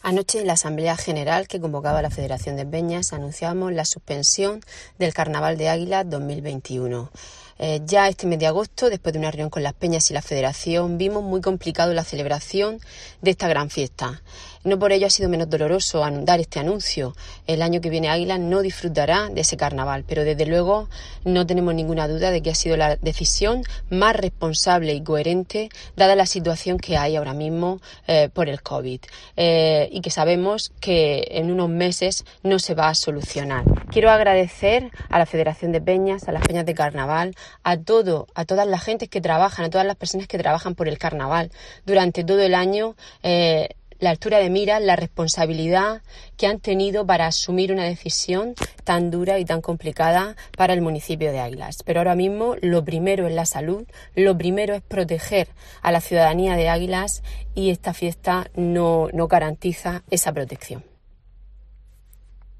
Anoche, en la Asamblea General que convocaba la Federación de Peñas, anunciamos la suspensión del Carnaval de Águilas 2021. Ya este mes de agosto, después de una reunión con las peñas y la Federación, vimos muy complicado la celebración de esta gran fiesta. No por ello ha sido menos doloroso dar este anuncio. El año que viene Águilas no disfrutará de ese carnaval, pero desde luego no tenemos ninguna duda de que ha sido la decisión más responsable y coherente dada la situación que hay ahora mismo por el COVID y que sabemos que en unos meses no se va a solucionar. Quiero agradecer a la Federación de Peñas, a las peñas de carnaval, a todas las gentes que trabajan, a todas las personas que trabajan por el carnaval durante todo el año, la altura de miras, la responsabilidad que han tenido para asumir una decisión tan dura y tan complicada para el municipio de Águilas. Pero ahora mismo lo primero es la salud, lo primero es proteger a la ciudadanía de Águilas y esta fiesta no garantiza esa protección.